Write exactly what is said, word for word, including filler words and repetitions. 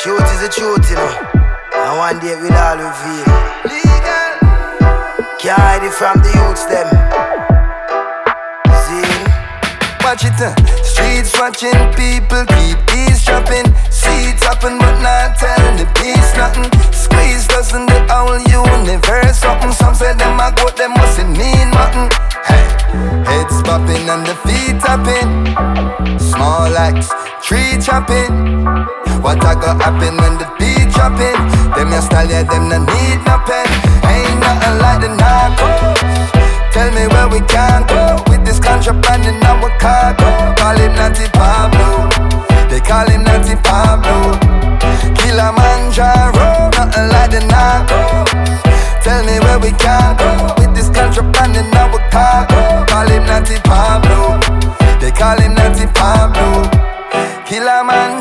Truth is the truth, you know. And one day we'll all reveal. Legal. Can't hide it from the youths, them. See? Watch it, uh. Streets watching, people keep eavesdropping. Seeds happen but not telling the peace nothing. Squeeze doesn't the whole universe something. Some say them a goat, them mustn't mean nothing. Hey, heads popping and the feet tapping. Small axe, tree chopping. What a go happen when the beat dropping? Them your style, yeah, them no need no pen. Ain't nothing like the narcos. Tell me where we can go with this contraband in our cargo. Call him Natty Pablo. They call him Natty Pablo. Kilimanjaro, nothing like the narcos. Tell me where we can go with this contraband in our cargo. Call him Natty Pablo. They call him Natty Pablo. Kilimanjaro.